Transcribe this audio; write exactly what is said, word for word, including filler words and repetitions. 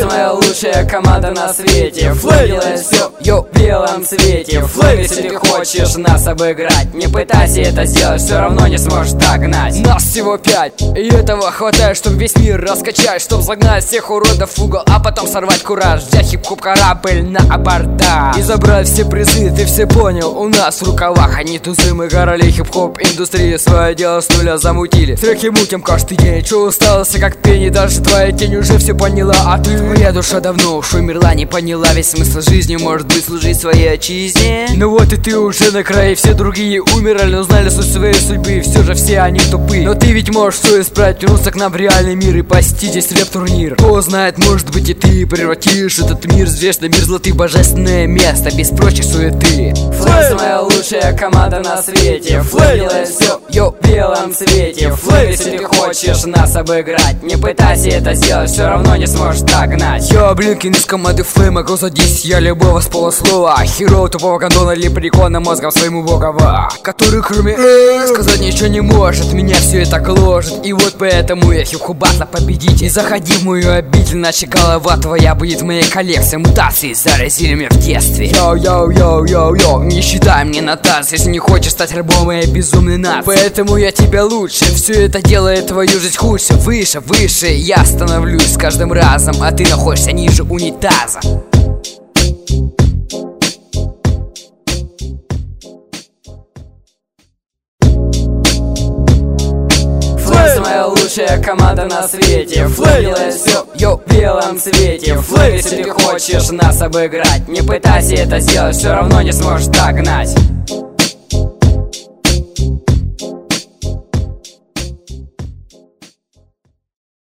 самая лучшая команда на свете. Флэй делает все, йо, в белом цвете. Флэй, если ты хочешь нас обыграть, не пытайся это сделать, все равно не сможешь догнать. Нас всего пять, и этого хватает, чтобы весь мир раскачать, чтоб загнать всех уродов в угол, а потом сорвать кураж, взять хип-хоп корабль на абордаж и забрать все призы. Ты все понял, у нас в рукавах они тузы. Мы гороли хип-хоп индустрии, свое дело с нуля замутили. Треки мутим каждый день, че устался как пени. Даже твоя тень уже все поняла, а ты? Твоя душа давно уж умерла, не поняла весь смысл жизни. Может быть, служить своей отчизне. Ну вот и ты уже на крае, все другие умерли, но знали суть своей судьбы, все же все они тупы. Но ты ведь можешь все исправить, вернуться к нам в реальный мир и посетить здесь рэп-турнир. Кто знает, может быть и ты превратишь этот мир, известный мир золотых, божественное место, без прочих суеты. Флэй самая лучшая команда на свете. Флэй делает все, йо, в белом цвете. Флэй, если ты хочешь нас обыграть, не пытайся это сделать, все равно не сможешь догнать. Я Блинкин из команды Флэй, могу задись я любого с полуслова. Хероу тупого гондона или прикона мозгом своему богова, который кроме э сказать ничего не может. Меня все это гложет, и вот поэтому я хип-хопата победитель. Заходи в мою обитель, иначе голова твоя будет в моей коллекции. Мутации заразили меня в детстве. Йоу-йоу-йоу-йоу-йоу, не считай мне нотации, если не хочешь стать рабом моей безумной нации. Поэтому я тебя лучше, все это делает твою жизнь хуже. Выше, выше я становлюсь с каждым разом, а ты находишься ниже унитаза. Флэй самая лучшая команда на свете. Флэй делает все, йо, в белом цвете. Флэй, если ты хочешь нас обыграть, не пытайся это сделать, все равно не сможешь догнать.